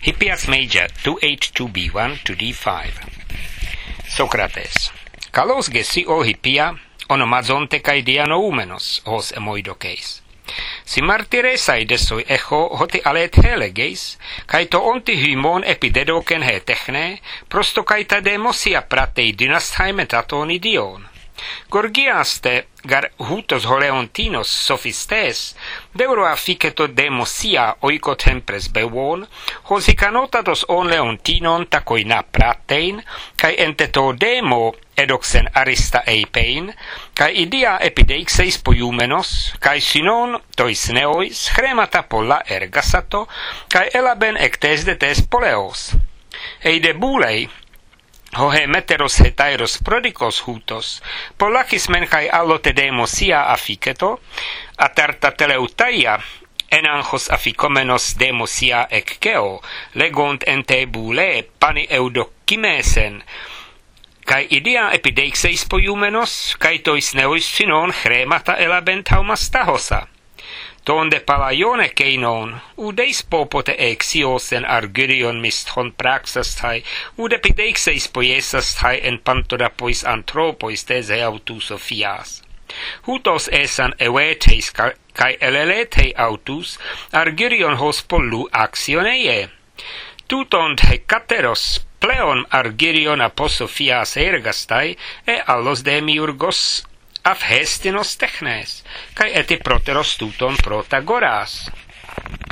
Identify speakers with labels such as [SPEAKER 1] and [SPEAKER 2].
[SPEAKER 1] Hippias major 2H2B1 to D5. Socrates. Kalos gesio hippia onomazonte kai dianoumenos hos emoidokeis. Si martyresai desoi echo hoti alet helegeis, kai to onti hymon epidedoken he techne, prosto kai ta demosia pratei dynasthai metatoni dion. Gorgiaste gar hutos holeontinos sophistes, deuro afficeto demosia oiko tempres bevon, hosi canotatos on leontinon tacoina pratein, kai enteto demo edoxen arista eipein, kai idia epideixeis poiumenos, kai sinon tois neois chremata polla ergasato, kai elaben ectes de tes poleos. Eide bulei, hohe meteros hetairos prodikos hutos, polakis men kai allote demosia afficeto, atarta teleutaia, enanchos afficomenos demosia ecgeo, legont ente bule pani eudokimesen, kai idia epideixeis poiumenos, kai tois neois sinon chremata elabent haumastahosa. Tonde palaione keinon, udeis popote exiosen argyrion misthon praxasthai, ude pideixeis poiesasthai en pantodapois anthropois tese autus Sophias. Hutos esan eveteis kai eleletei autus argyrion hos pollu actioneie. Tutont hecateros pleon argyrion apos Sophias ergastai e allos demiurgos afhestinos technes, kai eti proteros tuton protagoras.